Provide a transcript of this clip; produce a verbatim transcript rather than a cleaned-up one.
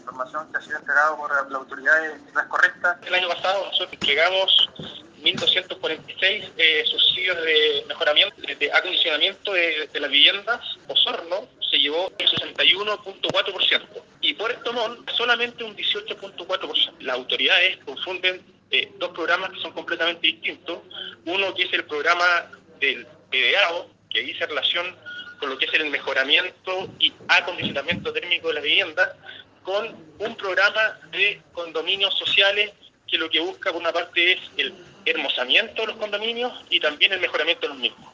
información que ha sido entregada por la autoridad no es correcta. El año pasado nosotros entregamos mil doscientos cuarenta y seis eh, subsidios de mejoramiento, de, de acondicionamiento de, de las viviendas. Osorno se llevó el sesenta y uno punto cuatro por ciento y Puerto Montt solamente un dieciocho punto cuatro por ciento. Las autoridades confunden eh, dos programas que son completamente distintos. Uno que es el programa del P D A O, que dice relación con lo que es el mejoramiento y acondicionamiento térmico de las viviendas, con un programa de condominios sociales que lo que busca por una parte es el hermosamiento de los condominios y también el mejoramiento de los mismos.